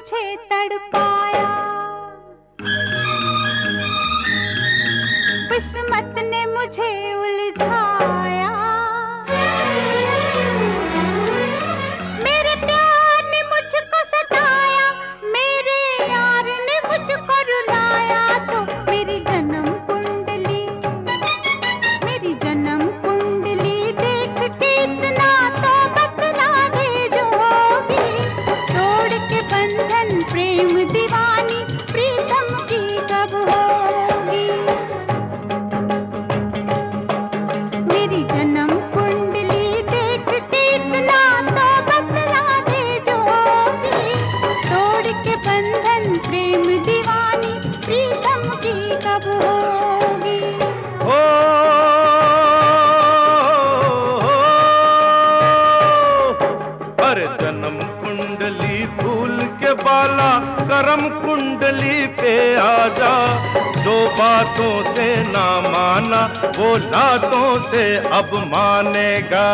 मुझे तड़पाया, किस्मत ने मुझे उलझाया। मेरे प्यार ने मुझको सताया, मेरे यार ने मुझको रुलाया। तो मेरी जन्म कुंडली देख के इतना तो बतला दे जोगी। तोड़ के बंधन प्रेम दीवानी प्रीतम की कब होगी। मेरी जन्म कुंडली देख के इतना तो बतला दे जोगी। तोड़ के बंधन प्रेम दीवानी प्रीतम की कब होगी। अरे जन्म कुंडली फूल के बाला करम कुंडली पे आजा। जो बातों से ना माना वो लातों से अब मानेगा।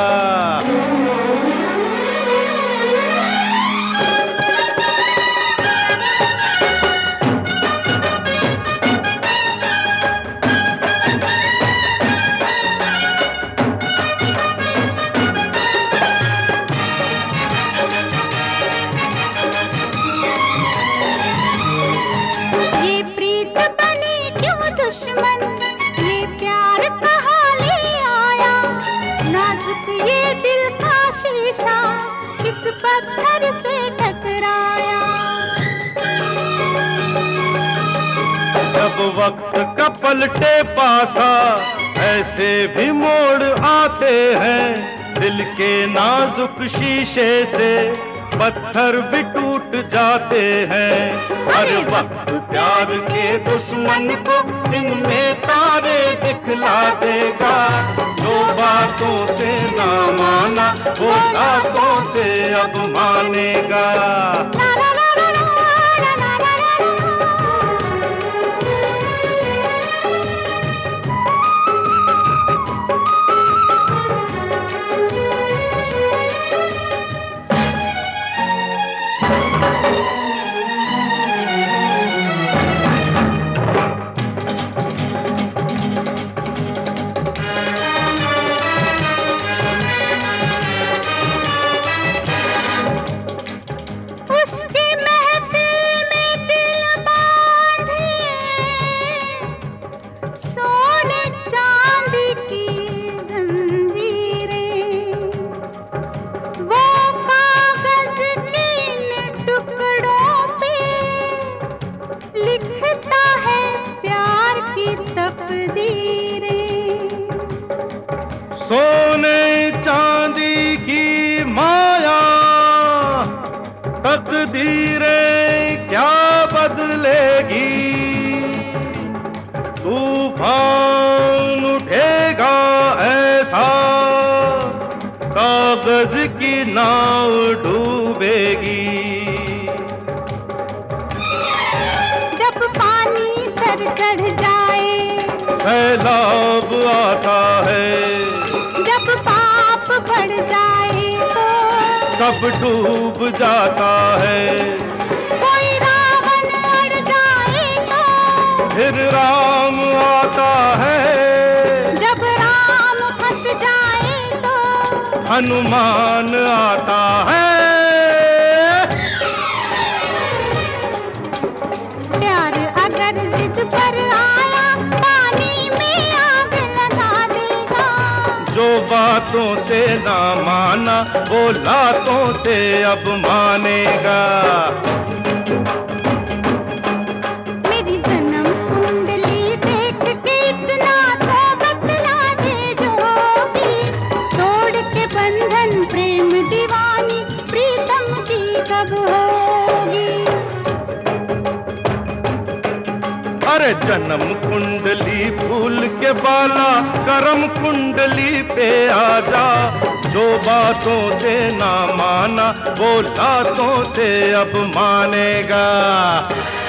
ये प्रीत बनी क्यों दुश्मन, ये प्यार कहाँ ले आया। नाजुक ये दिल का शीशा किस पत्थर से टकराया। जब वक्त का पलटे पासा ऐसे भी मोड़ आते हैं। दिल के नाजुक शीशे से पत्थर भी टूट जाते हैं। हर वक्त प्यार के दुश्मन को दिन में तारे दिखला देगा। जो बातों से ना माना वो बातों से अब मानेगा। उसकी महफिल में दिल बांधे सोने चांदी की जंजीरें। वो कागज के इन टुकड़ों पे लिखता है प्यार की तकदीरें। सोने चांदी की माया तकदीरें क्या बदलेगी। तूफान उठेगा ऐसा कागज की नाव डूबेगी। जब पानी सर चढ़ जाए, सैलाब आता है। जब पाप बढ़ जाए तो सब डूब जाता है। कोई रावण अड़ जाए तो फिर राम आता है। जब राम फंस जाए तो हनुमान आता है। प्यार अगर जिद पर आया पानी में आग लगा देगा। जो बातों से ना माना वो लातों से अब मानेगा। मेरी जन्म कुंडली देख के इतना तो बतला दे जोगी। तोड़ के बंधन प्रेम दीवानी प्रीतम की कब होगी। अरे जन्म कुंडली फूल के बाला करम कुंडली पे आजा। जो बातों से ना माना वो लातों से अब मानेगा।